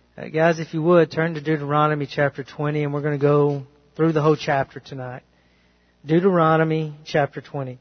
Guys, if you would, turn to Deuteronomy chapter 20, and we're going to go through the whole chapter tonight. Deuteronomy chapter 20.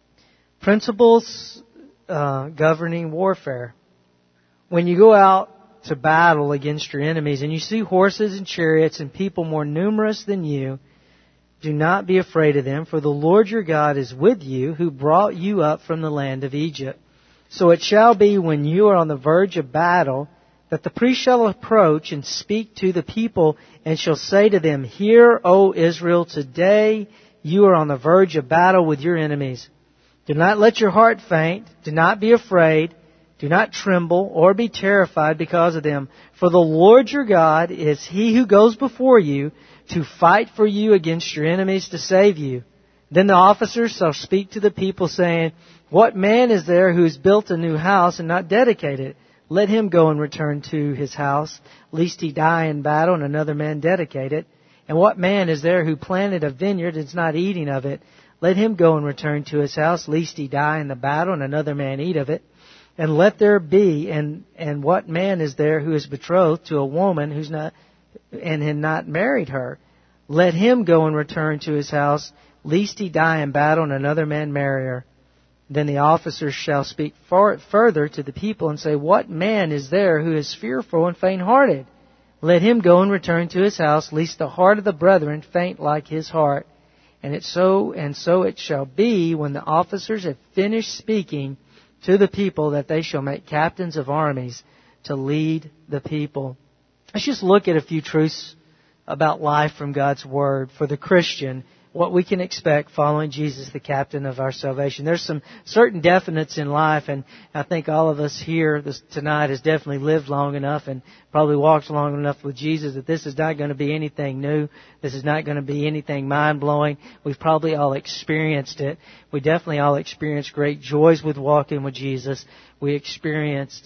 Principles governing warfare. When you go out to battle against your enemies and you see horses and chariots and people more numerous than you, do not be afraid of them, for the Lord your God is with you, who brought you up from the land of Egypt. So it shall be when you are on the verge of battle, that the priest shall approach and speak to the people, and shall say to them, Hear, O Israel, today you are on the verge of battle with your enemies. Do not let your heart faint. Do not be afraid. Do not tremble or be terrified because of them. For the Lord your God is He who goes before you to fight for you against your enemies to save you. Then the officers shall speak to the people, saying, What man is there who has built a new house and not dedicated it? Let him go and return to his house, lest he die in battle and another man dedicate it. And what man is there who planted a vineyard and is not eating of it? Let him go and return to his house, lest he die in the battle and another man eat of it. And let there be, and what man is there who is betrothed to a woman who's not, and had not married her? Let him go and return to his house, lest he die in battle and another man marry her. Then the officers shall speak further to the people and say, What man is there who is fearful and faint-hearted? Let him go and return to his house, lest the heart of the brethren faint like his heart. And so it shall be, when the officers have finished speaking to the people, that they shall make captains of armies to lead the people. Let's just look at a few truths about life from God's Word for the Christian, what we can expect following Jesus, the captain of our salvation. There's some certain definites in life, and I think all of us here tonight has definitely lived long enough and probably walked long enough with Jesus that this is not going to be anything new. This is not going to be anything mind-blowing. We've probably all experienced it. We definitely all experienced great joys with walking with Jesus. We experienced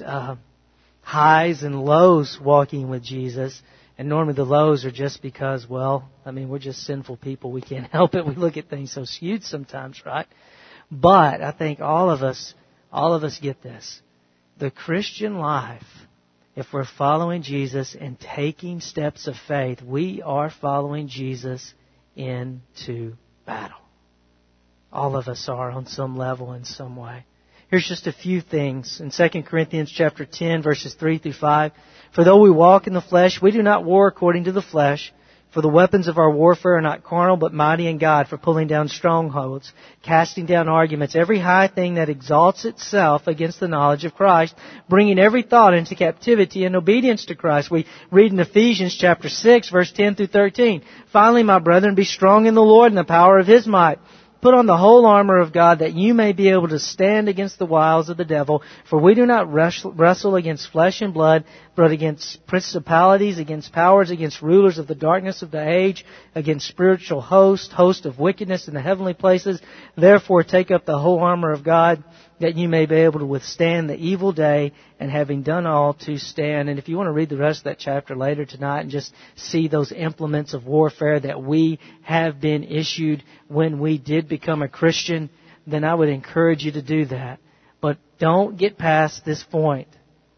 highs and lows walking with Jesus. And normally the lows are just because, we're just sinful people. We can't help it. We look at things so skewed sometimes, right? But I think all of us get this. The Christian life, if we're following Jesus and taking steps of faith, we are following Jesus into battle. All of us are on some level in some way. Here's just a few things. In 2 Corinthians chapter 10, verses 3 through 5. For though we walk in the flesh, we do not war according to the flesh. For the weapons of our warfare are not carnal, but mighty in God for pulling down strongholds, casting down arguments, every high thing that exalts itself against the knowledge of Christ, bringing every thought into captivity in obedience to Christ. We read in Ephesians chapter 6, verse 10 through 13. Finally, my brethren, be strong in the Lord and the power of His might. Put on the whole armor of God, that you may be able to stand against the wiles of the devil. For we do not wrestle against flesh and blood, but against principalities, against powers, against rulers of the darkness of the age, against spiritual host of wickedness in the heavenly places. Therefore take up the whole armor of God, that you may be able to withstand the evil day, and having done all, to stand. And if you want to read the rest of that chapter later tonight and just see those implements of warfare that we have been issued when we did become a Christian, then I would encourage you to do that. But don't get past this point.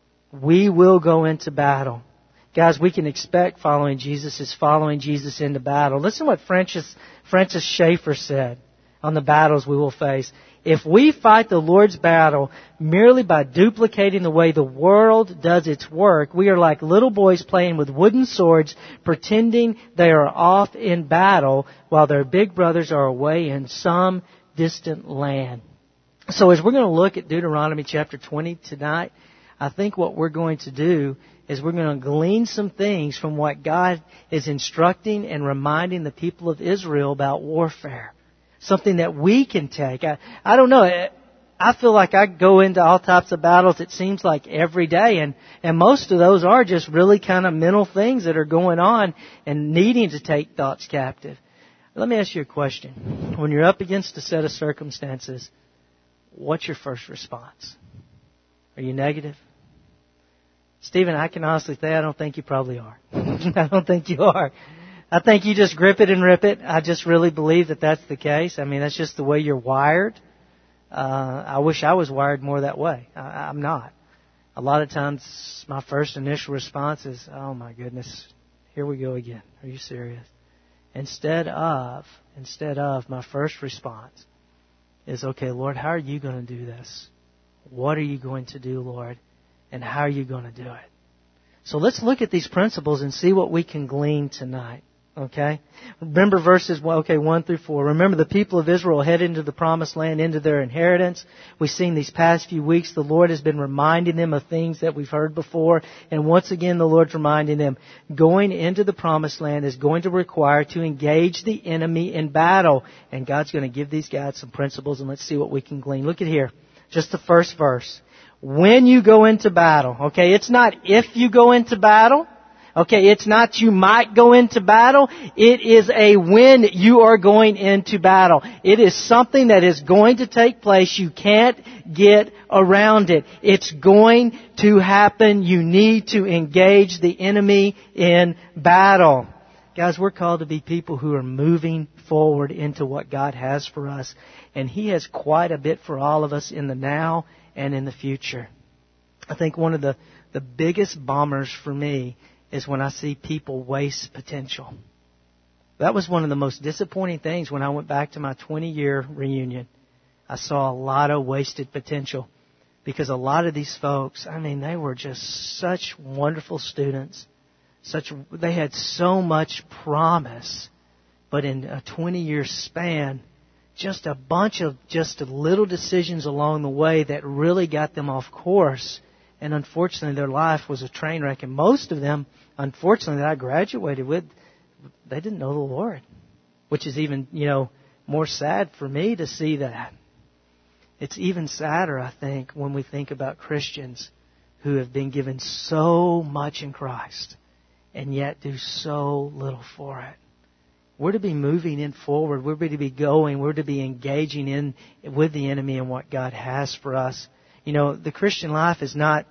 We will go into battle. Guys, we can expect following Jesus is following Jesus into battle. Listen to what Francis Schaeffer said on the battles we will face. If we fight the Lord's battle merely by duplicating the way the world does its work, we are like little boys playing with wooden swords, pretending they are off in battle while their big brothers are away in some distant land. So as we're going to look at Deuteronomy chapter 20 tonight, I think what we're going to do is we're going to glean some things from what God is instructing and reminding the people of Israel about warfare. Something that we can take. I don't know. I feel like I go into all types of battles, it seems like every day. And most of those are just really kind of mental things that are going on and needing to take thoughts captive. Let me ask you a question. When you're up against a set of circumstances, what's your first response? Are you negative? Stephen, I can honestly say I don't think you probably are. I don't think you are. I think you just grip it and rip it. I just really believe that that's the case. I mean, that's just the way you're wired. I wish I was wired more that way. I'm not. a lot of times my first initial response is, oh my goodness, here we go again. Are you serious? Instead of, my first response is, okay, Lord, how are you going to do this? What are you going to do, Lord? And how are you going to do it? So let's look at these principles and see what we can glean tonight. Okay? Remember verses 1 through 4. Remember the people of Israel headed into the promised land, into their inheritance. We've seen these past few weeks the Lord has been reminding them of things that we've heard before. And once again the Lord's reminding them, going into the promised land is going to require to engage the enemy in battle. And God's going to give these guys some principles, and let's see what we can glean. Look at here. Just the first verse. When you go into battle. Okay, it's not if you go into battle. Okay, it's not you might go into battle. It is a when you are going into battle. It is something that is going to take place. You can't get around it. It's going to happen. You need to engage the enemy in battle. Guys, we're called to be people who are moving forward into what God has for us. And He has quite a bit for all of us in the now and in the future. I think one of the biggest bombers for me is when I see people waste potential. That was one of the most disappointing things when I went back to my 20-year reunion. I saw a lot of wasted potential because a lot of these folks, I mean, they were just such wonderful students. They had so much promise, but in a 20-year span, just a bunch of just little decisions along the way that really got them off course. And unfortunately, their life was a train wreck. And most of them, unfortunately, that I graduated with, they didn't know the Lord. Which is even, more sad for me to see that. It's even sadder, I think, when we think about Christians who have been given so much in Christ and yet do so little for it. We're to be moving in forward. We're to be going. We're to be engaging in with the enemy and what God has for us. The Christian life is not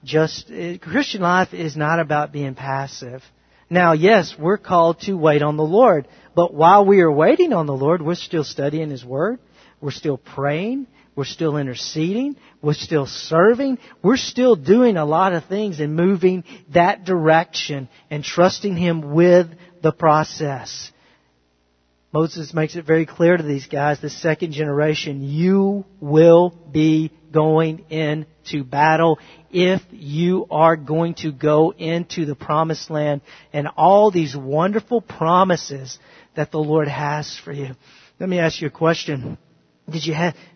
about being passive. Now, yes, we're called to wait on the Lord. But while we are waiting on the Lord, we're still studying His Word. We're still praying. We're still interceding. We're still serving. We're still doing a lot of things and moving that direction and trusting Him with the process. Moses makes it very clear to these guys, the second generation, you will be going into battle if you are going to go into the promised land and all these wonderful promises that the Lord has for you. Let me ask you a question. Did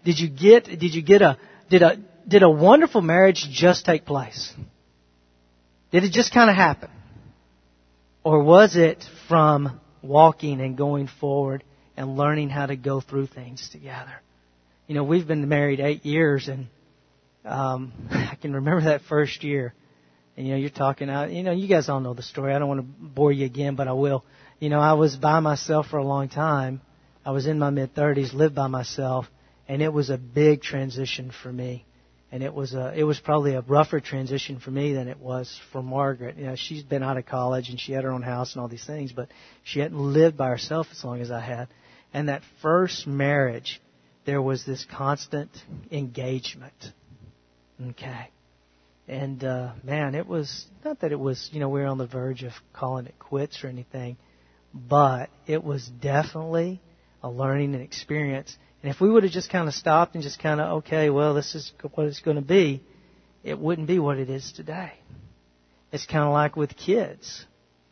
a wonderful marriage just take place? Did it just kind of happen? Or was it from walking and going forward and learning how to go through things together? We've been married 8 years, and I can remember that first year. And, you're talking out, you guys all know the story. I don't want to bore you again, but I will. I was by myself for a long time. I was in my mid-30s, lived by myself, and it was a big transition for me. And it was probably a rougher transition for me than it was for Margaret. She's been out of college and she had her own house and all these things, but she hadn't lived by herself as long as I had. And that first marriage, there was this constant engagement. Okay. And, man, it was, not that it was, we were on the verge of calling it quits or anything, but it was definitely a learning and experience. And if we would have just kind of stopped and just kind of, okay, well, this is what it's going to be, it wouldn't be what it is today. It's kind of like with kids.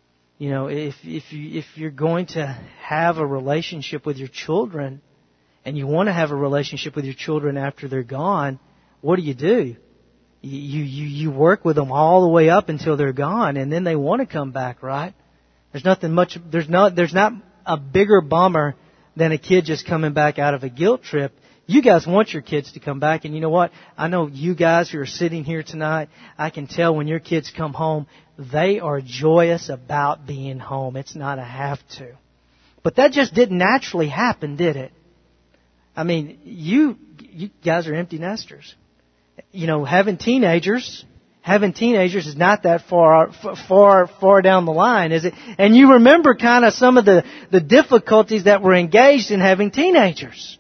If you're going to have a relationship with your children and you want to have a relationship with your children after they're gone, what do? You work with them all the way up until they're gone, and then they want to come back, right? There's not a bigger bummer than a kid just coming back out of a guilt trip. You guys want your kids to come back, and you know what? I know you guys who are sitting here tonight, I can tell when your kids come home, they are joyous about being home. It's not a have to. But that just didn't naturally happen, did it? I mean, you guys are empty nesters. Having teenagers is not that far down the line, is it? And you remember kind of some of the difficulties that were engaged in having teenagers.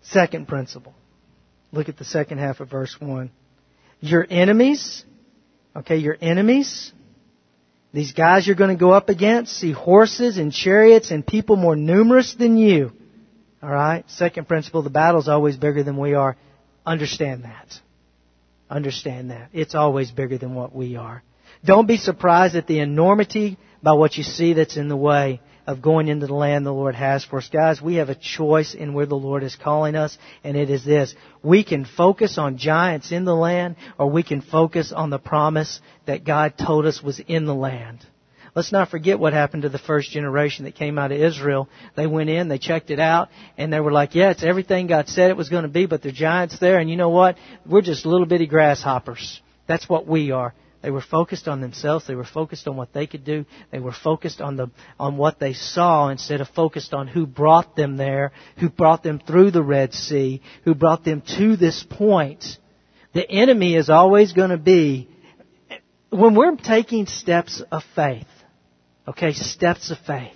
Second principle. Look at the second half of verse 1. Your enemies, your enemies, these guys you're going to go up against, see horses and chariots and people more numerous than you. All right? Second principle, the battle's always bigger than we are. Understand that. Understand that. It's always bigger than what we are. Don't be surprised at the enormity by what you see that's in the way of going into the land the Lord has for us. Guys, we have a choice in where the Lord is calling us, and it is this. We can focus on giants in the land, or we can focus on the promise that God told us was in the land. Let's not forget what happened to the first generation that came out of Israel. They went in, they checked it out, and they were like, yeah, it's everything God said it was going to be, but there are giants there, and you know what? We're just little bitty grasshoppers. That's what we are. They were focused on themselves. They were focused on what they could do. They were focused on what they saw instead of focused on who brought them there, who brought them through the Red Sea, who brought them to this point. The enemy is always going to be, when we're taking steps of faith, steps of faith,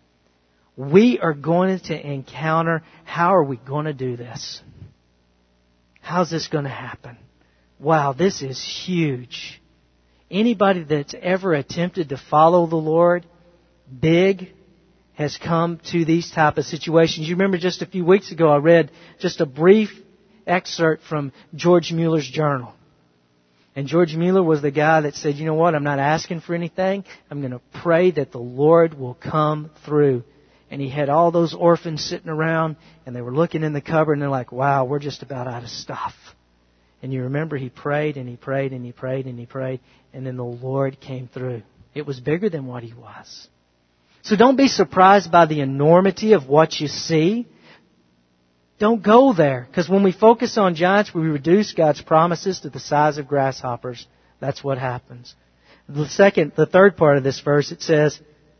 we are going to encounter, how are we going to do this? How's this going to happen? Wow, this is huge. Anybody that's ever attempted to follow the Lord big has come to these type of situations. You remember just a few weeks ago I read just a brief excerpt from George Mueller's journal. And George Mueller was the guy that said, you know what, I'm not asking for anything. I'm going to pray that the Lord will come through. And he had all those orphans sitting around, and they were looking in the cupboard, and they're like, wow, we're just about out of stuff. And you remember he prayed and he prayed and he prayed and he prayed, and then the Lord came through. It was bigger than what he was. So don't be surprised by the enormity of what you see. Don't go there. Because when we focus on giants, we reduce God's promises to the size of grasshoppers. That's what happens. The third part of this verse, it says,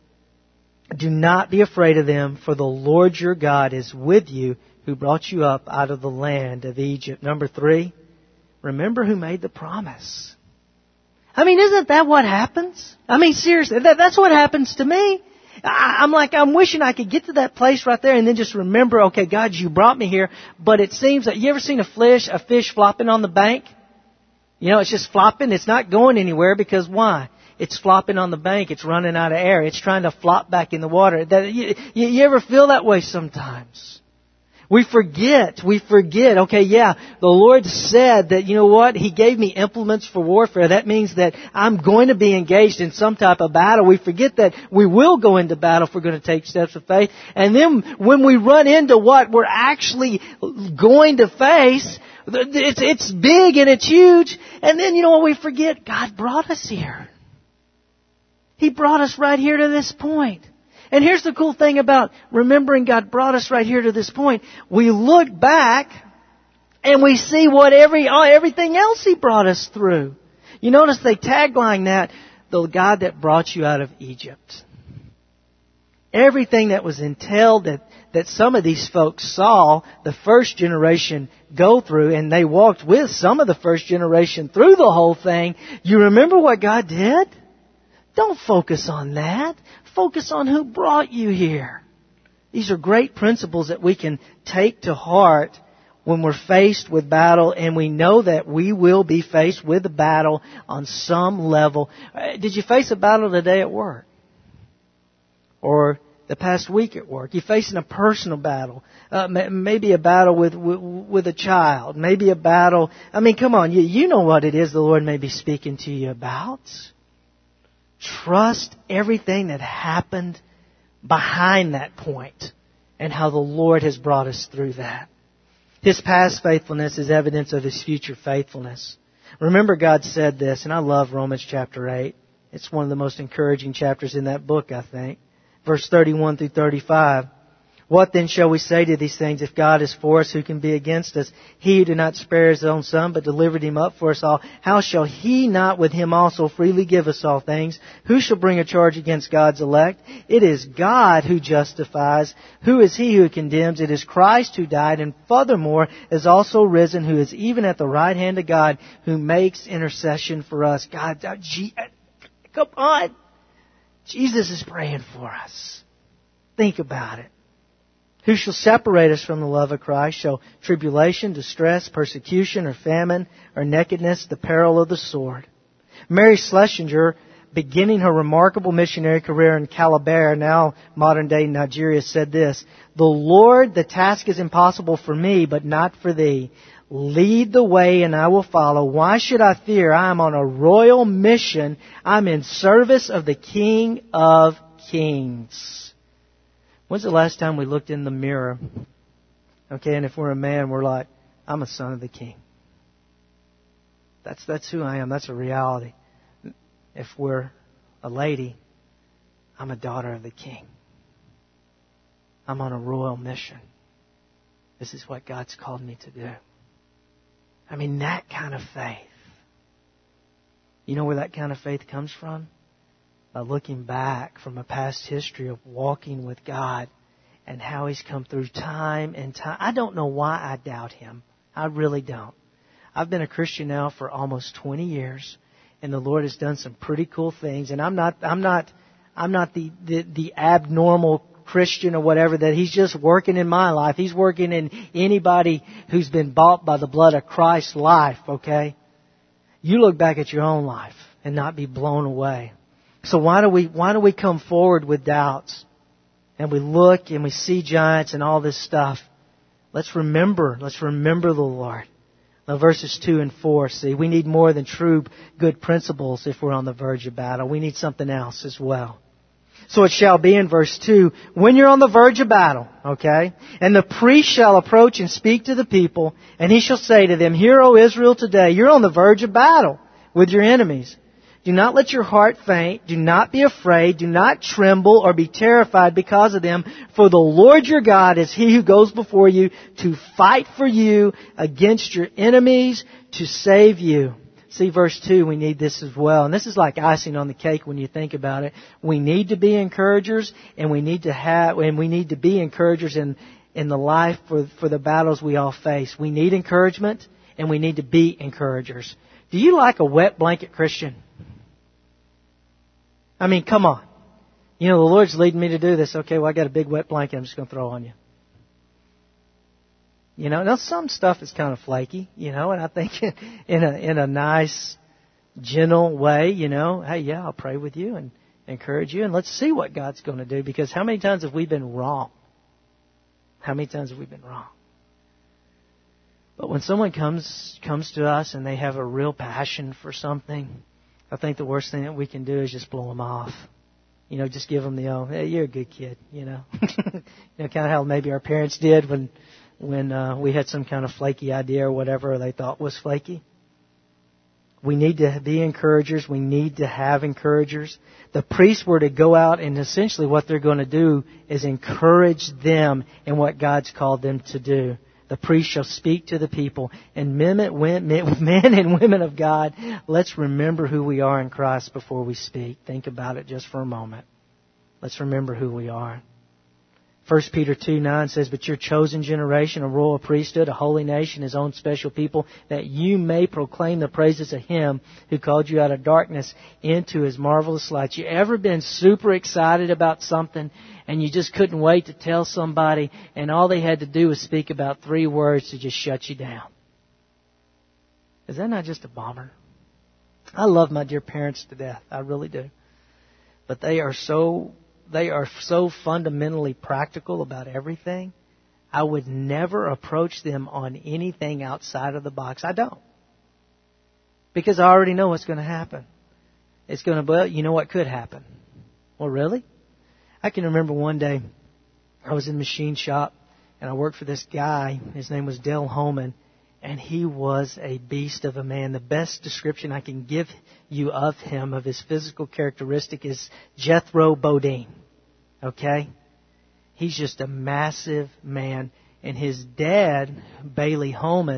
do not be afraid of them, for the Lord your God is with you, who brought you up out of the land of Egypt. Number 3, remember who made the promise. I mean, isn't that what happens? I mean, seriously, that's what happens to me. I'm wishing I could get to that place right there and then just remember, okay, God, you brought me here. But it seems that, you ever seen a fish flopping on the bank? You know, it's just flopping. It's not going anywhere because why? It's flopping on the bank. It's running out of air. It's trying to flop back in the water. You ever feel that way sometimes? We forget. Okay, yeah, the Lord said that, you know what? He gave me implements for warfare. That means that I'm going to be engaged in some type of battle. We forget that we will go into battle if we're going to take steps of faith. And then when we run into what we're actually going to face, it's big and it's huge. And then, you know what we forget? God brought us here. He brought us right here to this point. And here's the cool thing about remembering God brought us right here to this point. We look back and we see what everything else He brought us through. You notice they tagline that, the God that brought you out of Egypt. Everything that was entailed that some of these folks saw the first generation go through, and they walked with some of the first generation through the whole thing. You remember what God did? Don't focus on that. Focus on who brought you here. These are great principles that we can take to heart when we're faced with battle, and we know that we will be faced with a battle on some level. Did you face a battle today at work? Or the past week at work? You're facing a personal battle. Maybe a battle with a child. Maybe a battle. I mean, come on. You know what it is the Lord may be speaking to you about. Trust everything that happened behind that point and how the Lord has brought us through that. His past faithfulness is evidence of His future faithfulness. Remember, God said this, and I love Romans chapter 8. It's one of the most encouraging chapters in that book, I think. Verse 31 through 35. What then shall we say to these things? If God is for us, who can be against us? He who did not spare His own Son, but delivered Him up for us all, how shall He not with Him also freely give us all things? Who shall bring a charge against God's elect? It is God who justifies. Who is He who condemns? It is Christ who died, and furthermore is also risen, who is even at the right hand of God, who makes intercession for us. God, come on. Jesus is praying for us. Think about it. Who shall separate us from the love of Christ? Shall tribulation, distress, persecution, or famine, or nakedness, the peril of the sword? Mary Schlesinger, beginning her remarkable missionary career in Calabar, now modern-day Nigeria, said this, "The Lord, the task is impossible for me, but not for thee. Lead the way and I will follow. Why should I fear? I am on a royal mission. I'm in service of the King of Kings." When's the last time we looked in the mirror? Okay, and if we're a man, we're like, I'm a son of the King. That's who I am. That's a reality. If we're a lady, I'm a daughter of the King. I'm on a royal mission. This is what God's called me to do. I mean, that kind of faith. You know where that kind of faith comes from? By looking back from a past history of walking with God and how He's come through time and time. I don't know why I doubt Him. I really don't. I've been a Christian now for almost 20 years, and the Lord has done some pretty cool things. And I'm not the abnormal Christian or whatever, that He's just working in my life. He's working in anybody who's been bought by the blood of Christ's life, okay? You look back at your own life and not be blown away. So why do we come forward with doubts? And we look and we see giants and all this stuff. Let's remember the Lord. Now verses 2 and 4, see, we need more than true good principles if we're on the verge of battle. We need something else as well. So it shall be in verse 2, when you're on the verge of battle, okay, and the priest shall approach and speak to the people, and he shall say to them, Hear, O Israel, today, you're on the verge of battle with your enemies. Do not let your heart faint. Do not be afraid. Do not tremble or be terrified because of them. For the Lord your God is He who goes before you to fight for you against your enemies to save you. See verse 2, we need this as well. And this is like icing on the cake when you think about it. We need to be encouragers, and we need to be encouragers in the life for the battles we all face. We need encouragement, and we need to be encouragers. Do you like a wet blanket Christian? I mean, come on. You know, the Lord's leading me to do this. Okay, well, I got a big wet blanket I'm just going to throw on you. You know, now some stuff is kind of flaky, you know, and I think in a nice, gentle way, you know, hey, yeah, I'll pray with you and encourage you, and let's see what God's going to do, because how many times have we been wrong? How many times have we been wrong? But when someone comes to us and they have a real passion for something, I think the worst thing that we can do is just blow them off. You know, just give them the, hey, you're a good kid, you know. You know, kind of how maybe our parents did when we had some kind of flaky idea or whatever they thought was flaky. We need to be encouragers. We need to have encouragers. The priests were to go out, and essentially what they're going to do is encourage them in what God's called them to do. The priest shall speak to the people. And men and women of God, let's remember who we are in Christ before we speak. Think about it just for a moment. Let's remember who we are. 1 Peter 2:9 says, But you're a chosen generation, a royal priesthood, a holy nation, His own special people, that you may proclaim the praises of Him who called you out of darkness into His marvelous light. You ever been super excited about something and you just couldn't wait to tell somebody, and all they had to do was speak about 3 words to just shut you down? Is that not just a bummer? I love my dear parents to death. I really do. But they are so fundamentally practical about everything. I would never approach them on anything outside of the box. I don't. Because I already know what's going to happen. It's going to, well, you know what could happen. Well, really? I can remember one day I was in the machine shop and I worked for this guy. His name was Dale Holman. And he was a beast of a man. The best description I can give you of him, of his physical characteristic, is Jethro Bodine. Okay? He's just a massive man. And his dad, Bailey Holman,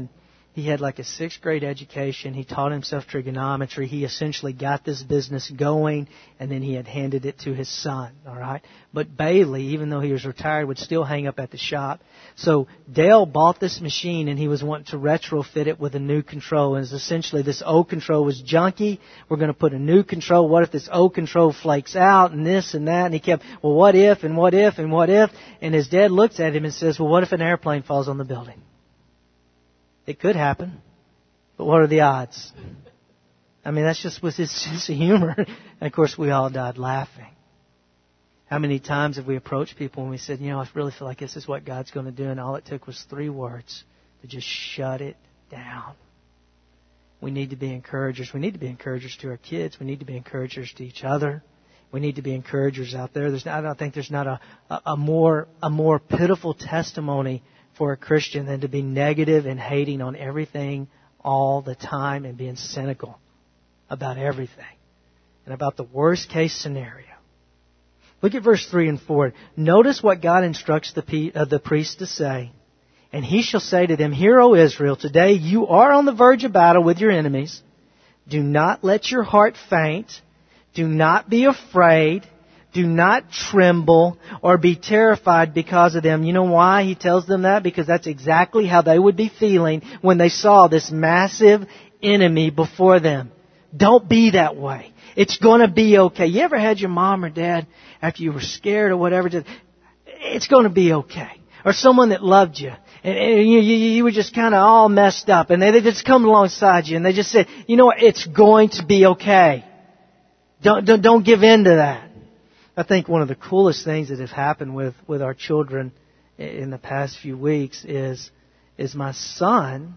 He had like a 6th grade education. He taught himself trigonometry. He essentially got this business going, and then he had handed it to his son, all right? But Bailey, even though he was retired, would still hang up at the shop. So Dale bought this machine, and he was wanting to retrofit it with a new control. And essentially this old control was junky. We're going to put a new control. What if this old control flakes out and this and that? And he kept, well, what if and what if and what if? And his dad looks at him and says, well, what if an airplane falls on the building? It could happen, but what are the odds? I mean, that's just with his sense of humor. And of course, we all died laughing. How many times have we approached people and we said, I really feel like this is what God's going to do, and all it took was 3 words to just shut it down. We need to be encouragers. We need to be encouragers to our kids. We need to be encouragers to each other. We need to be encouragers out there. I don't think there's not a more pitiful testimony for a Christian than to be negative and hating on everything all the time and being cynical about everything and about the worst case scenario. Look at verse 3 and 4. Notice what God instructs the priest to say. And he shall say to them, Hear, O Israel, today you are on the verge of battle with your enemies. Do not let your heart faint. Do not be afraid. Do not tremble or be terrified because of them. You know why he tells them that? Because that's exactly how they would be feeling when they saw this massive enemy before them. Don't be that way. It's going to be okay. You ever had your mom or dad, after you were scared or whatever, it's going to be okay. Or someone that loved you. And you were just kind of all messed up. And they just come alongside you and they just said, you know what, it's going to be okay. Don't give in to that. I think one of the coolest things that have happened with our children in the past few weeks is my son.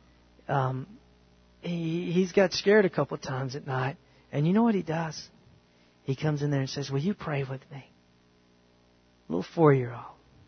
He's got scared a couple of times at night, and you know what he does? He comes in there and says, "Will you pray with me?" Little 4-year-old.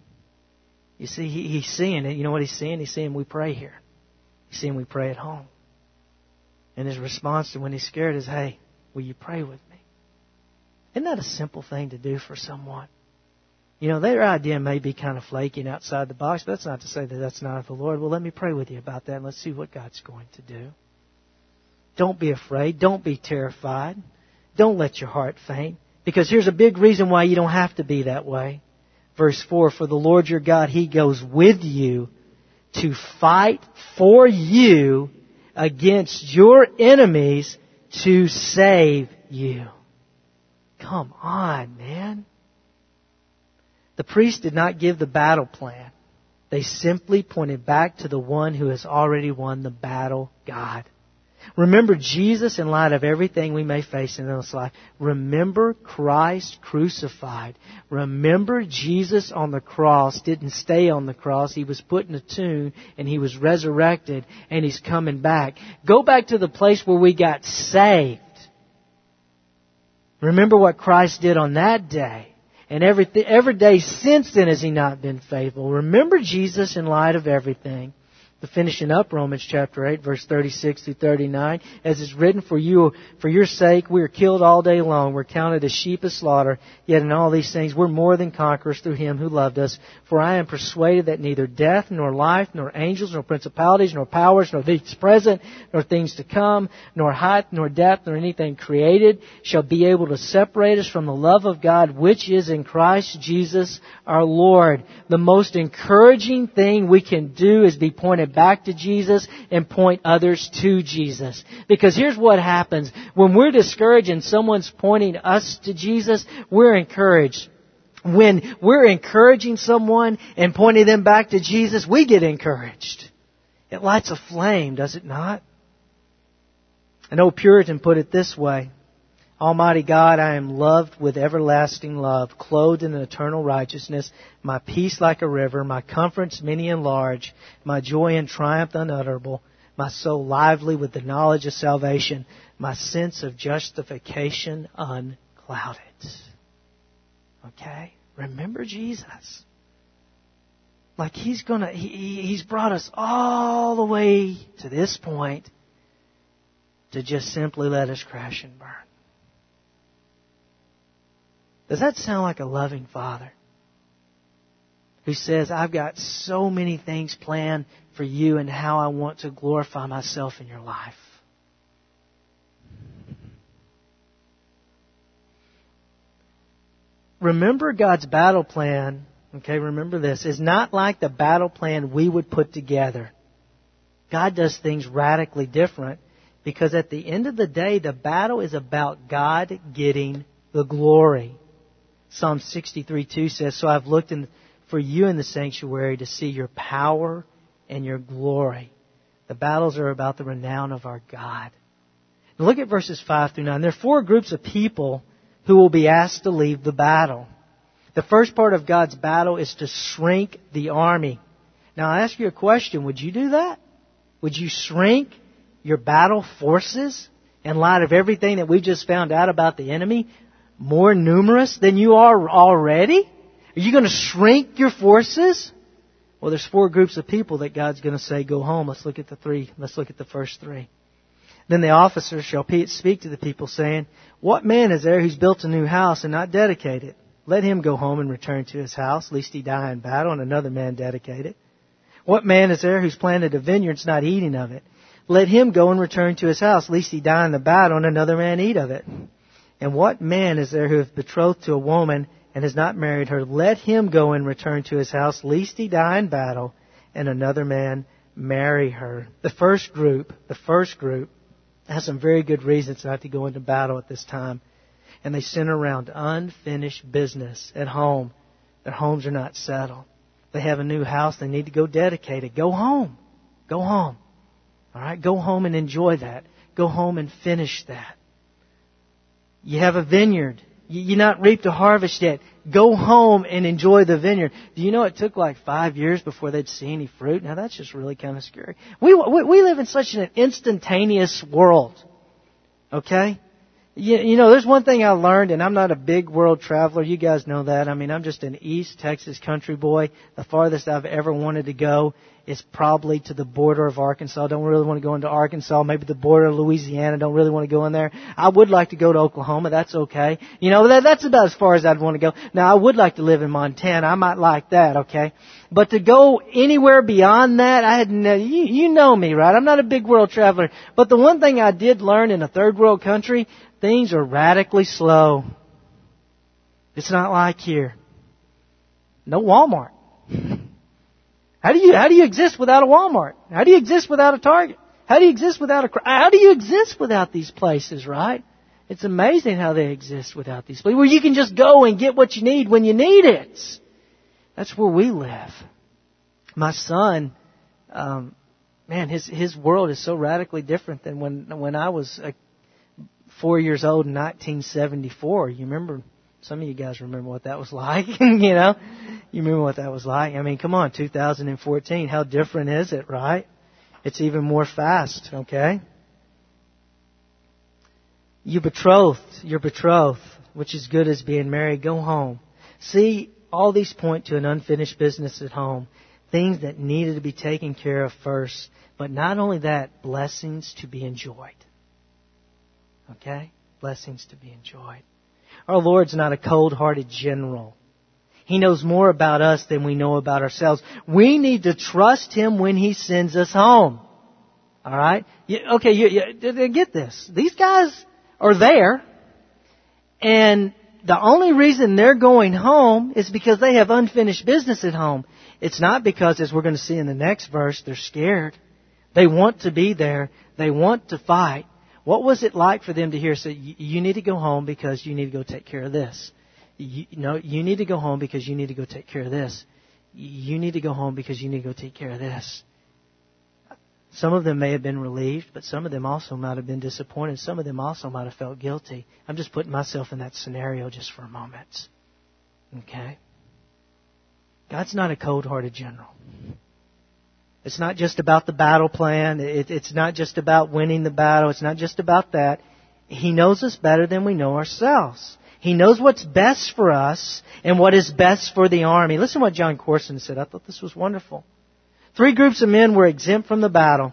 You see, he's seeing it. You know what he's seeing? He's seeing we pray here. He's seeing we pray at home. And his response to when he's scared is, "Hey, will you pray with me?" Isn't that a simple thing to do for someone? Their idea may be kind of flaky and outside the box, but that's not to say that that's not of the Lord. Well, let me pray with you about that, and let's see what God's going to do. Don't be afraid. Don't be terrified. Don't let your heart faint. Because here's a big reason why you don't have to be that way. Verse 4, For the Lord your God, He goes with you to fight for you against your enemies to save you. Come on, man. The priest did not give the battle plan. They simply pointed back to the one who has already won the battle, God. Remember Jesus in light of everything we may face in this life. Remember Christ crucified. Remember Jesus on the cross didn't stay on the cross. He was put in a tomb and He was resurrected and He's coming back. Go back to the place where we got saved. Remember what Christ did on that day. And every day since then has He not been faithful. Remember Jesus in light of everything. The finishing up Romans chapter 8, verse 36 through 39. As it's written, for your sake, we are killed all day long. We're counted as sheep of slaughter. Yet in all these things, we're more than conquerors through Him who loved us. For I am persuaded that neither death, nor life, nor angels, nor principalities, nor powers, nor things present, nor things to come, nor height, nor depth, nor anything created shall be able to separate us from the love of God, which is in Christ Jesus our Lord. The most encouraging thing we can do is be pointed back to Jesus and point others to Jesus. Because here's what happens. When we're discouraged and someone's pointing us to Jesus, we're encouraged. When we're encouraging someone and pointing them back to Jesus, we get encouraged. It lights a flame, does it not? An old Puritan put it this way. Almighty God, I am loved with everlasting love, clothed in an eternal righteousness, my peace like a river, my comforts many and large, my joy and triumph unutterable, my soul lively with the knowledge of salvation, my sense of justification unclouded. Okay? Remember Jesus. Like He's brought us all the way to this point to just simply let us crash and burn. Does that sound like a loving Father? who says, I've got so many things planned for you and how I want to glorify myself in your life. Remember God's battle plan, okay, remember this, is not like the battle plan we would put together. God does things radically different because at the end of the day, the battle is about God getting the glory. Psalm 63:2 says, so I've looked for you in the sanctuary to see your power and your glory. The battles are about the renown of our God. Now look at verses 5 through 9. There are 4 groups of people who will be asked to leave the battle. The first part of God's battle is to shrink the army. Now I ask you a question. Would you do that? Would you shrink your battle forces in light of everything that we just found out about the enemy? More numerous than you are already? Are you going to shrink your forces? Well, there's 4 groups of people that God's going to say, go home. Let's look at the 3. Let's look at the first 3. Then the officers shall speak to the people, saying, what man is there who's built a new house and not dedicate it? Let him go home and return to his house, lest he die in battle, and another man dedicate it. What man is there who's planted a vineyard and not eating of it? Let him go and return to his house, lest he die in the battle, and another man eat of it. And what man is there who is betrothed to a woman and has not married her? Let him go and return to his house, lest he die in battle, and another man marry her. The first group has some very good reasons not to go into battle at this time. And they center around unfinished business at home. Their homes are not settled. They have a new house. They need to go dedicate it. Go home. Go home. All right? Go home and enjoy that. Go home and finish that. You have a vineyard. You're not reaped a harvest yet. Go home and enjoy the vineyard. Do you know it took like 5 years before they'd see any fruit? Now that's just really kind of scary. We live in such an instantaneous world. Okay? You know, there's one thing I learned, and I'm not a big world traveler. You guys know that. I mean, I'm just an East Texas country boy. The farthest I've ever wanted to go is probably to the border of Arkansas. Don't really want to go into Arkansas. Maybe the border of Louisiana. Don't really want to go in there. I would like to go to Oklahoma. That's okay. You know, that's about as far as I'd want to go. Now, I would like to live in Montana. I might like that, okay? But to go anywhere beyond that, you know me, right? I'm not a big world traveler. But the one thing I did learn in a third world country, things are radically slow. It's not like here. No Walmart. How do you exist without a Walmart? How do you exist without a Target? How do you exist without how do you exist without these places, right? It's amazing how they exist without these places. Where you can just go and get what you need when you need it. That's where we live. My son, man, his world is so radically different than when I was 4 years old in 1974. You remember? Some of you guys remember what that was like. You know? You remember what that was like? I mean, come on, 2014. How different is it, right? It's even more fast, okay? You're betrothed, which is good as being married. Go home. See, all these point to an unfinished business at home. Things that needed to be taken care of first. But not only that, blessings to be enjoyed. Okay? Blessings to be enjoyed. Our Lord's not a cold-hearted general. He knows more about us than we know about ourselves. We need to trust Him when He sends us home. All right? Get this. These guys are there, and the only reason they're going home is because they have unfinished business at home. It's not because, as we're going to see in the next verse, they're scared. They want to be there. They want to fight. What was it like for them to hear, say, you need to go home because you need to go take care of this? You need to go home because you need to go take care of this. You need to go home because you need to go take care of this. Some of them may have been relieved, but some of them also might have been disappointed. Some of them also might have felt guilty. I'm just putting myself in that scenario just for a moment. Okay? God's not a cold-hearted general. It's not just about the battle plan. It's not just about winning the battle. It's not just about that. He knows us better than we know ourselves. He knows what's best for us and what is best for the army. Listen to what John Corson said. I thought this was wonderful. 3 groups of men were exempt from the battle.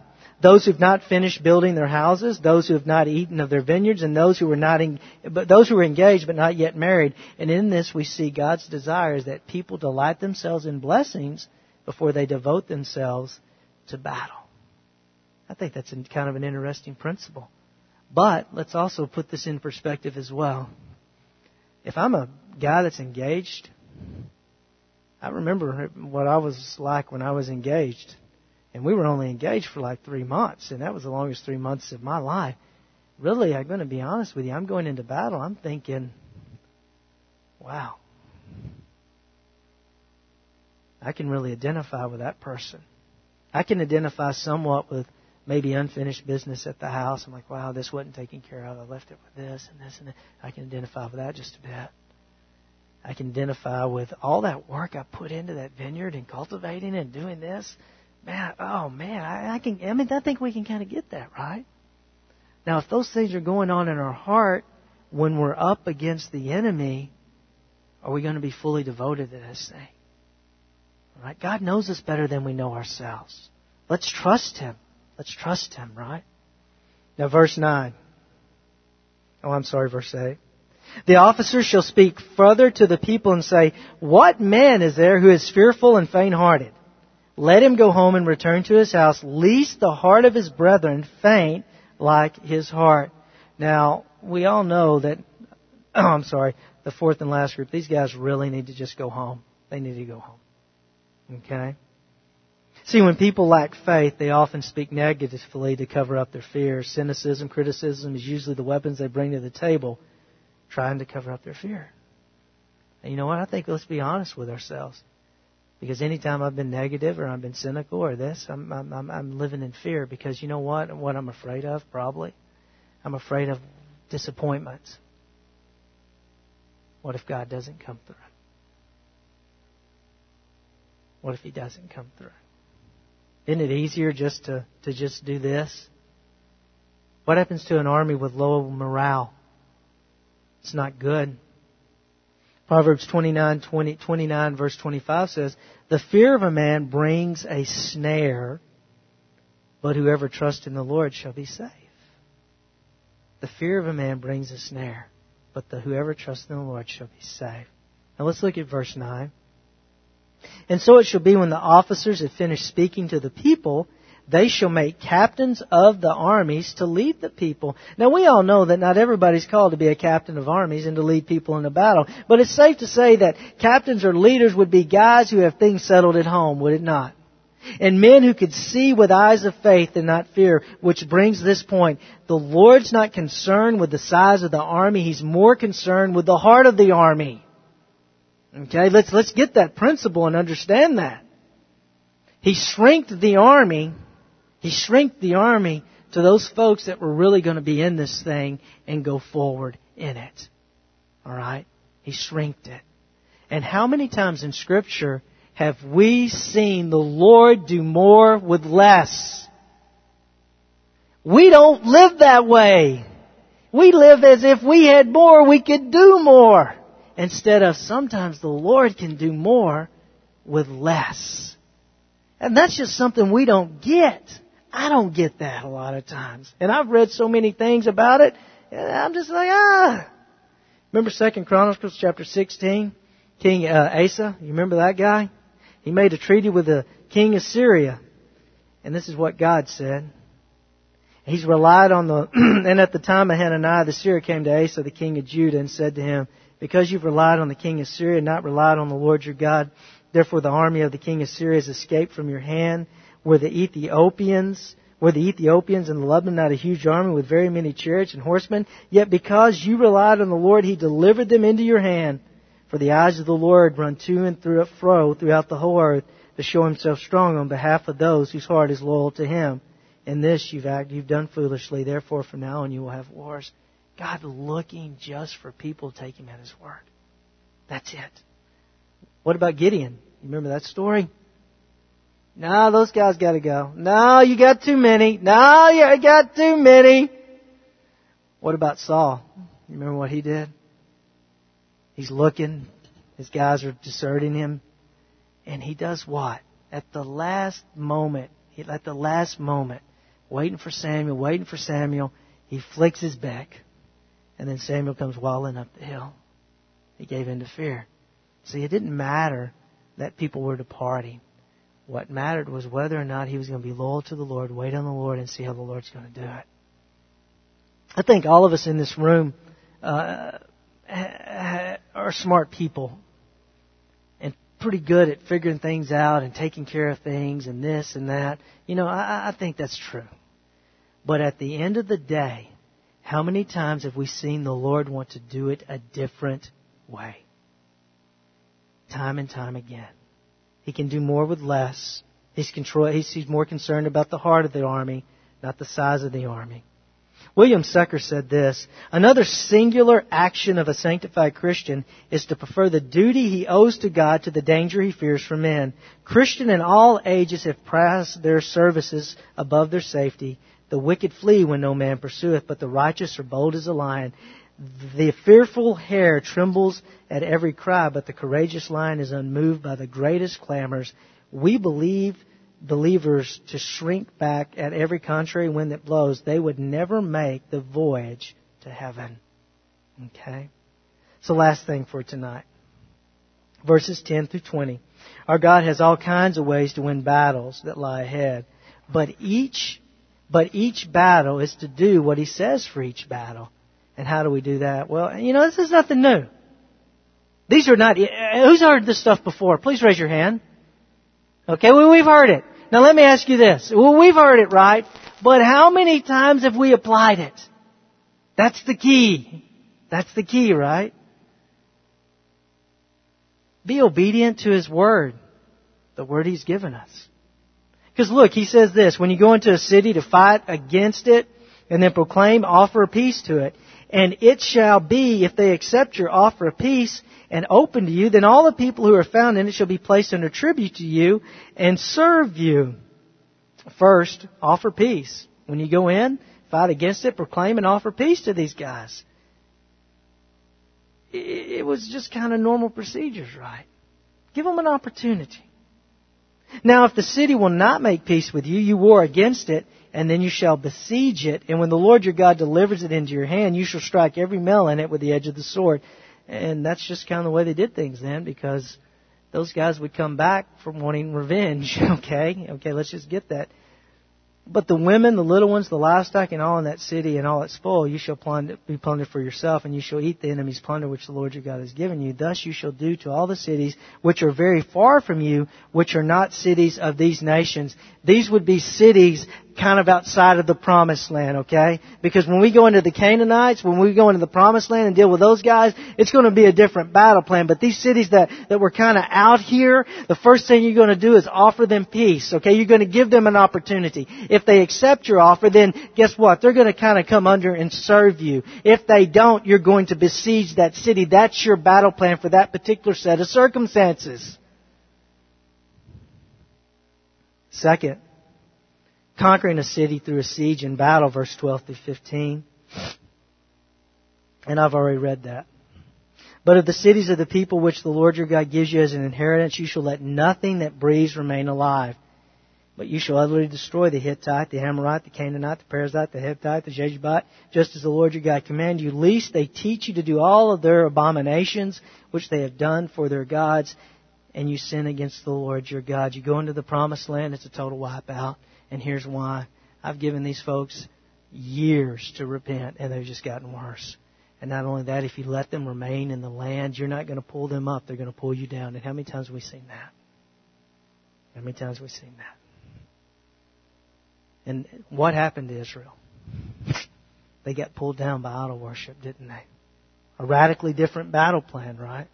those who've not finished building their houses, those who have not eaten of their vineyards, and those who were engaged but not yet married. And in this we see God's desire is that people delight themselves in blessings before they devote themselves to battle. I think that's kind of an interesting principle. But let's also put this in perspective as well. If I'm a guy that's engaged, I remember what I was like when I was engaged. And we were only engaged for like 3 months, and that was the longest 3 months of my life. Really, I'm going to be honest with you. I'm going into battle. I'm thinking, wow, I can really identify with that person. I can identify somewhat with maybe unfinished business at the house. I'm like, wow, this wasn't taken care of. I left it with this and this and that. I can identify with that just a bit. I can identify with all that work I put into that vineyard and cultivating and doing this. Man, I think we can kind of get that, right? Now, if those things are going on in our heart when we're up against the enemy, are we going to be fully devoted to this thing? All right? God knows us better than we know ourselves. Let's trust Him. Let's trust Him, right? Now, verse 9. Verse 8. The officers shall speak further to the people and say, what man is there who is fearful and faint-hearted? Let him go home and return to his house, lest the heart of his brethren faint like his heart. Now, we all know that, the fourth and last group, these guys really need to just go home. They need to go home. Okay? See, when people lack faith, they often speak negatively to cover up their fears. Cynicism, criticism is usually the weapons they bring to the table, trying to cover up their fear. And you know what? I think let's be honest with ourselves. Because anytime I've been negative or I've been cynical or this, I'm living in fear. Because you know what? What I'm afraid of, probably? I'm afraid of disappointments. What if God doesn't come through? What if He doesn't come through? Isn't it easier just to just do this? What happens to an army with low morale? It's not good. Proverbs 29 verse 25 says, the fear of a man brings a snare, but whoever trusts in the Lord shall be safe. The fear of a man brings a snare, but whoever trusts in the Lord shall be safe. Now let's look at verse 9. And so it shall be when the officers have finished speaking to the people, they shall make captains of the armies to lead the people. Now we all know that not everybody's called to be a captain of armies and to lead people in a battle. But it's safe to say that captains or leaders would be guys who have things settled at home, would it not? And men who could see with eyes of faith and not fear, which brings this point. The Lord's not concerned with the size of the army. He's more concerned with the heart of the army. Okay, let's get that principle and understand that. He shrinked the army. He shrinked the army to those folks that were really going to be in this thing and go forward in it. All right? He shrinked it. And how many times in Scripture have we seen the Lord do more with less? We don't live that way. We live as if we had more, we could do more. Instead of sometimes the Lord can do more with less. And that's just something we don't get. I don't get that a lot of times. And I've read so many things about it, and I'm just like, Remember 2 Chronicles chapter 16? King Asa, you remember that guy? He made a treaty with the king of Syria. And this is what God said. He's relied on and at the time of Hananiah, the seer came to Asa, the king of Judah, and said to him, because you've relied on the king of Syria and not relied on the Lord your God, therefore the army of the king of Syria has escaped from your hand. Were the Ethiopians and the Lebanon not a huge army with very many chariots and horsemen? Yet because you relied on the Lord, He delivered them into your hand. For the eyes of the Lord run to and fro throughout the whole earth to show Himself strong on behalf of those whose heart is loyal to Him. In this you've done foolishly. Therefore from now on you will have wars. God looking just for people to take Him at His word. That's it. What about Gideon? You remember that story? No, those guys got to go. No, you got too many. No, you got too many. What about Saul? You remember what he did? He's looking. His guys are deserting him. And he does what? At the last moment, waiting for Samuel. He flicks his beck. And then Samuel comes waddling up the hill. He gave in to fear. See, it didn't matter that people were departing. What mattered was whether or not he was going to be loyal to the Lord, wait on the Lord, and see how the Lord's going to do it. I think all of us in this room are smart people and pretty good at figuring things out and taking care of things and this and that. You know, I think that's true. But at the end of the day, how many times have we seen the Lord want to do it a different way? Time and time again. He can do more with less. He's more concerned about the heart of the army, not the size of the army. William Sucker said this: another singular action of a sanctified Christian is to prefer the duty he owes to God to the danger he fears from men. Christians in all ages have prized their services above their safety. The wicked flee when no man pursueth, but the righteous are bold as a lion. The fearful hare trembles at every cry, but the courageous lion is unmoved by the greatest clamors. We believers to shrink back at every contrary wind that blows. They would never make the voyage to heaven. Okay? So last thing for tonight. Verses 10 through 20. Our God has all kinds of ways to win battles that lie ahead. But each battle is to do what He says for each battle. And how do we do that? Well, you know, this is nothing new. These are not... Who's heard this stuff before? Please raise your hand. Okay, well, we've heard it. Now let me ask you this. Well, we've heard it, right? But how many times have we applied it? That's the key. That's the key, right? Be obedient to His Word. The Word He's given us. Because look, He says this: when you go into a city to fight against it and then proclaim, offer a peace to it. And it shall be, if they accept your offer of peace and open to you, then all the people who are found in it shall be placed under tribute to you and serve you. First, offer peace. When you go in, fight against it, proclaim and offer peace to these guys. It was just kind of normal procedures, right? Give them an opportunity. Now, if the city will not make peace with you, you war against it, and then you shall besiege it. And when the Lord your God delivers it into your hand, you shall strike every male in it with the edge of the sword. And that's just kind of the way they did things then, because those guys would come back from wanting revenge. Okay, let's just get that. But the women, the little ones, the livestock, and all in that city and all its spoil, you shall be plundered for yourself, and you shall eat the enemy's plunder which the Lord your God has given you. Thus you shall do to all the cities which are very far from you, which are not cities of these nations. These would be cities kind of outside of the promised land, okay? Because when we go into the Canaanites, when we go into the promised land and deal with those guys, it's going to be a different battle plan. But these cities that were kind of out here, the first thing you're going to do is offer them peace, okay? You're going to give them an opportunity. If they accept your offer, then guess what? They're going to kind of come under and serve you. If they don't, you're going to besiege that city. That's your battle plan for that particular set of circumstances. Second, conquering a city through a siege and battle, verse 12 through 15. And I've already read that. But of the cities of the people which the Lord your God gives you as an inheritance, you shall let nothing that breathes remain alive. But you shall utterly destroy the Hittite, the Amorite, the Canaanite, the Perizzite, the Hivite, the Jebusite, just as the Lord your God commanded you, lest they teach you to do all of their abominations which they have done for their gods, and you sin against the Lord your God. You go into the promised land, it's a total wipeout. And here's why. I've given these folks years to repent, and they've just gotten worse. And not only that, if you let them remain in the land, you're not going to pull them up. They're going to pull you down. And how many times have we seen that? How many times have we seen that? And what happened to Israel? They got pulled down by idol worship, didn't they? A radically different battle plan, right?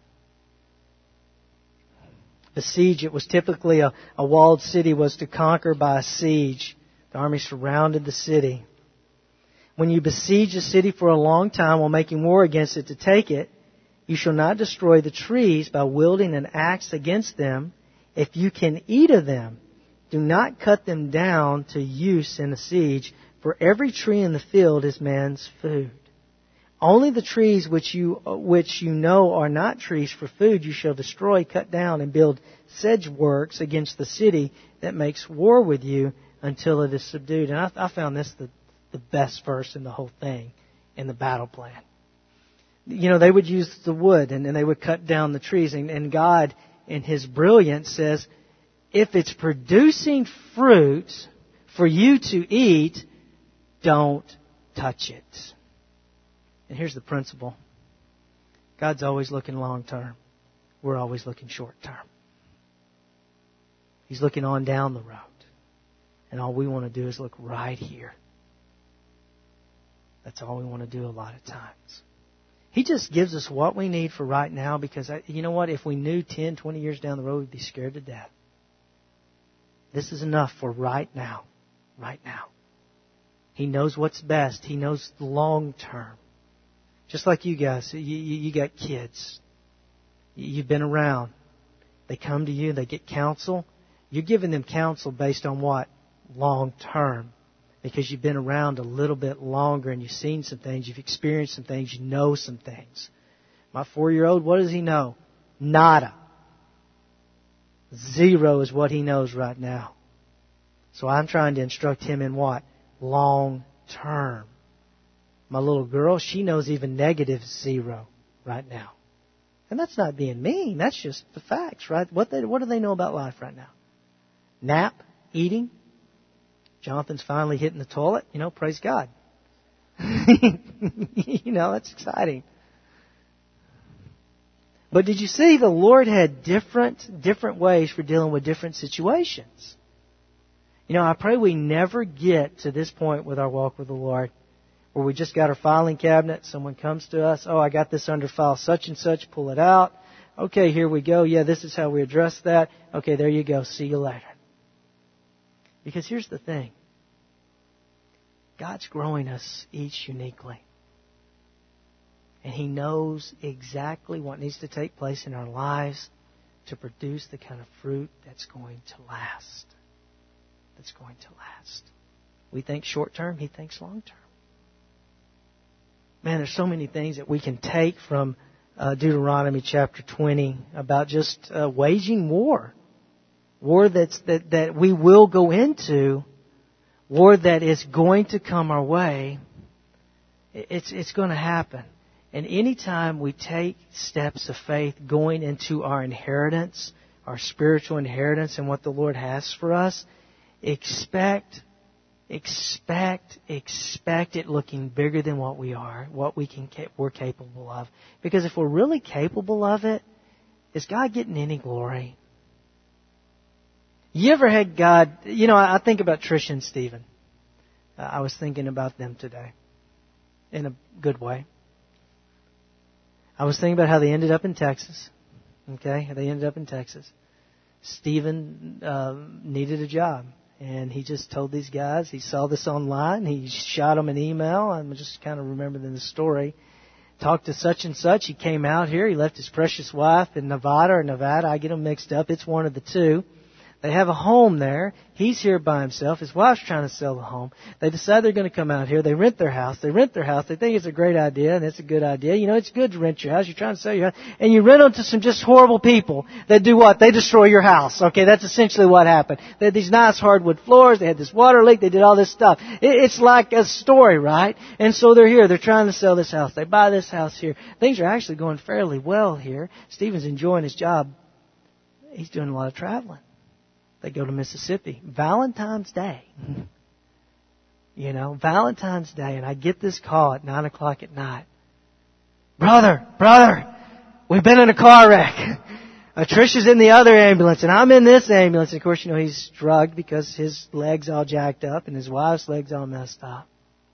The siege, it was typically a walled city, was to conquer by a siege. The army surrounded the city. When you besiege a city for a long time while making war against it to take it, you shall not destroy the trees by wielding an axe against them. If you can eat of them, do not cut them down to use in a siege, for every tree in the field is man's food. Only the trees which you know are not trees for food you shall destroy, cut down, and build sedge works against the city that makes war with you until it is subdued. And I found this the best verse in the whole thing in the battle plan. They would use the wood and they would cut down the trees. And God, in His brilliance, says, if it's producing fruit for you to eat, don't touch it. And here's the principle. God's always looking long term. We're always looking short term. He's looking on down the road. And all we want to do is look right here. That's all we want to do a lot of times. He just gives us what we need for right now because, you know what? If we knew 10, 20 years down the road, we'd be scared to death. This is enough for right now. Right now. He knows what's best. He knows the long term. Just like you guys. You got kids. You've been around. They come to you. They get counsel. You're giving them counsel based on what? Long term. Because you've been around a little bit longer and you've seen some things. You've experienced some things. You know some things. My 4-year-old, what does he know? Nada. 0 is what he knows right now. So I'm trying to instruct him in what? Long term. My little girl, she knows even -0 right now. And that's not being mean. That's just the facts, right? What do they know about life right now? Nap, eating. Jonathan's finally hitting the toilet. Praise God. That's exciting. But did you see the Lord had different ways for dealing with different situations? I pray we never get to this point with our walk with the Lord where we just got our filing cabinet. Someone comes to us. Oh, I got this under file such and such. Pull it out. Okay, here we go. Yeah, this is how we address that. Okay, there you go. See you later. Because here's the thing. God's growing us each uniquely. And He knows exactly what needs to take place in our lives to produce the kind of fruit that's going to last. That's going to last. We think short term, He thinks long term. Man, there's so many things that we can take from Deuteronomy chapter 20 about just waging war. War that we will go into. War that is going to come our way. It's going to happen. And anytime we take steps of faith going into our inheritance, our spiritual inheritance and what the Lord has for us, expect it looking bigger than what we are, what we're capable of. Because if we're really capable of it, is God getting any glory? You ever had God... I think about Trish and Stephen. I was thinking about them today. In a good way. I was thinking about how they ended up in Texas. Okay? How they ended up in Texas. Stephen needed a job. And he just told these guys, he saw this online, he shot them an email. I'm just kind of remembering the story. Talked to such and such. He came out here. He left his precious wife in Nevada. I get them mixed up. It's one of the two. They have a home there. He's here by himself. His wife's trying to sell the home. They decide they're going to come out here. They rent their house. They think it's a great idea, and it's a good idea. It's good to rent your house. You're trying to sell your house. And you rent them to some just horrible people that do what? They destroy your house. Okay, that's essentially what happened. They had these nice hardwood floors. They had this water leak. They did all this stuff. It's like a story, right? And so they're here. They're trying to sell this house. They buy this house here. Things are actually going fairly well here. Stephen's enjoying his job. He's doing a lot of traveling. They go to Mississippi. Valentine's Day. Valentine's Day. And I get this call at 9 o'clock at night. Brother, we've been in a car wreck. Trish is in the other ambulance and I'm in this ambulance. Of course, he's drugged because his leg's all jacked up and his wife's leg's all messed up.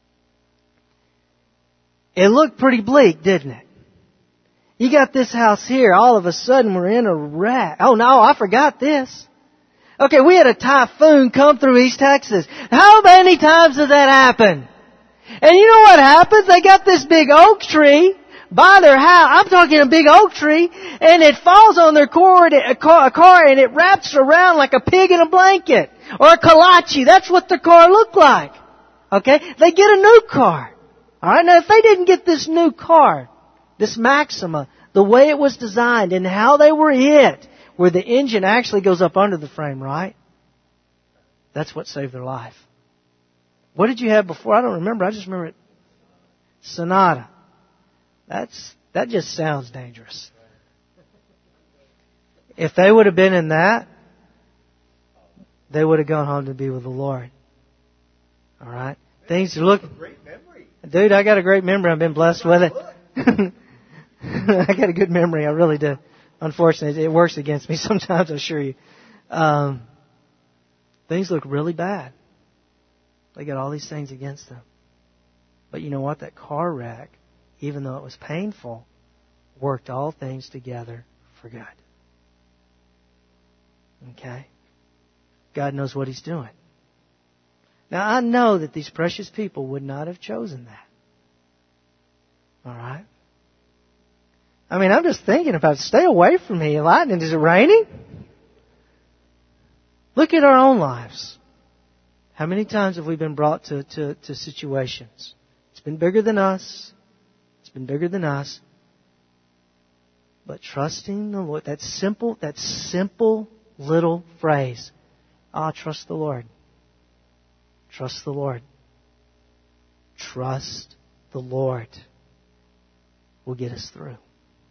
It looked pretty bleak, didn't it? You got this house here. All of a sudden we're in a wreck. Oh no, I forgot this. Okay, we had a typhoon come through East Texas. How many times does that happen? And you know what happens? They got this big oak tree by their house. I'm talking a big oak tree, and it falls on their car and it wraps around like a pig in a blanket. Or a kolache. That's what the car looked like. Okay? They get a new car. Alright, now if they didn't get this new car, this Maxima, the way it was designed and how they were hit, where the engine actually goes up under the frame, right? That's what saved their life. What did you have before? I don't remember. I just remember it. Sonata. That just sounds dangerous. If they would have been in that, they would have gone home to be with the Lord. All right? Things look... Great memory. Dude, I got a great memory. I've been blessed with it. I got a good memory. I really do. Unfortunately, it works against me sometimes, I assure you. Things look really bad. They got all these things against them. But you know what? That car wreck, even though it was painful, worked all things together for good. Okay? God knows what He's doing. Now, I know that these precious people would not have chosen that. All right? I mean, I'm just thinking about, stay away from me, lightning. Is it raining? Look at our own lives. How many times have we been brought to situations? It's been bigger than us. It's been bigger than us. But trusting the Lord, that simple little phrase, trust the Lord. Trust the Lord. Trust the Lord will get us through.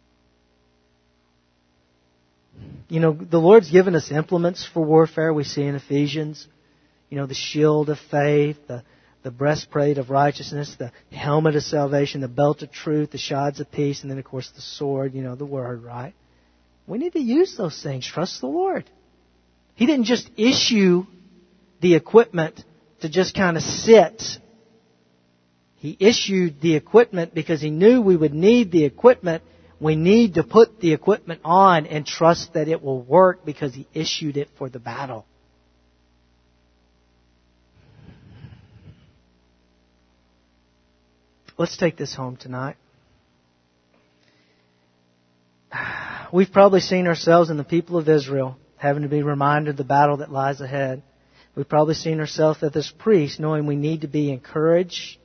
You know, the Lord's given us implements for warfare. We see in Ephesians, you know, the shield of faith, the breastplate of righteousness, the helmet of salvation, the belt of truth, the shods of peace, and then, of course, the sword, you know, the word, right? We need to use those things. Trust the Lord. He didn't just issue the equipment to just kind of sit. He issued the equipment because He knew we would need the equipment. We need to put the equipment on and trust that it will work because He issued it for the battle. Let's take this home tonight. We've probably seen ourselves in the people of Israel having to be reminded of the battle that lies ahead. We've probably seen ourselves as this priest knowing we need to be encouraged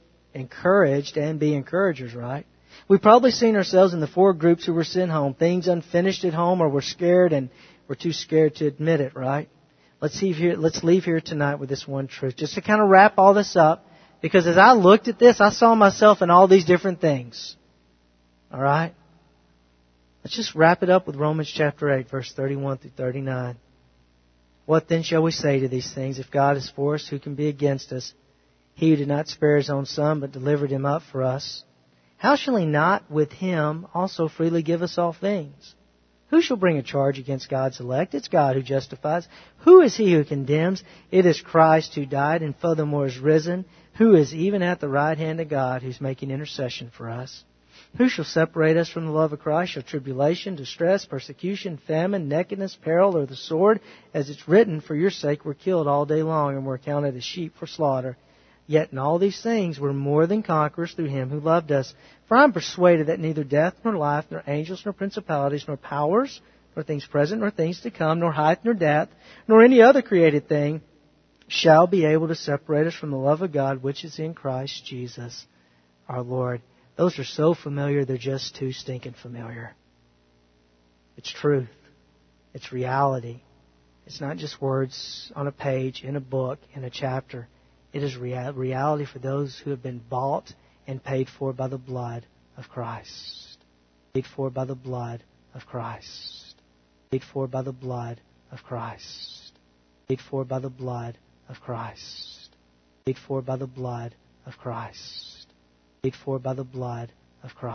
and be encouragers, right? We've probably seen ourselves in the four groups who were sent home. Things unfinished at home, or we're scared and we're too scared to admit it, right? Let's leave here tonight with this one truth. Just to kind of wrap all this up. Because as I looked at this, I saw myself in all these different things. All right? Let's just wrap it up with Romans chapter 8, verse 31 through 39. What then shall we say to these things? If God is for us, who can be against us? He who did not spare His own Son, but delivered Him up for us, how shall He not with Him also freely give us all things? Who shall bring a charge against God's elect? It's God who justifies. Who is He who condemns? It is Christ who died and furthermore is risen, who is even at the right hand of God, who's making intercession for us. Who shall separate us from the love of Christ? Shall tribulation, distress, persecution, famine, nakedness, peril, or the sword? As it's written, for your sake we're killed all day long, and we're counted as sheep for slaughter. Yet in all these things we're more than conquerors through Him who loved us. For I am persuaded that neither death, nor life, nor angels, nor principalities, nor powers, nor things present, nor things to come, nor height, nor depth, nor any other created thing shall be able to separate us from the love of God which is in Christ Jesus our Lord. Those are so familiar, they're just too stinking familiar. It's truth. It's reality. It's not just words on a page, in a book, in a chapter. It is reality for those who have been bought and paid for by the blood of Christ. Paid for by the blood of Christ. Paid for by the blood of Christ. Paid for by the blood of Christ. Paid for by the blood of Christ. Paid for by the blood of Christ.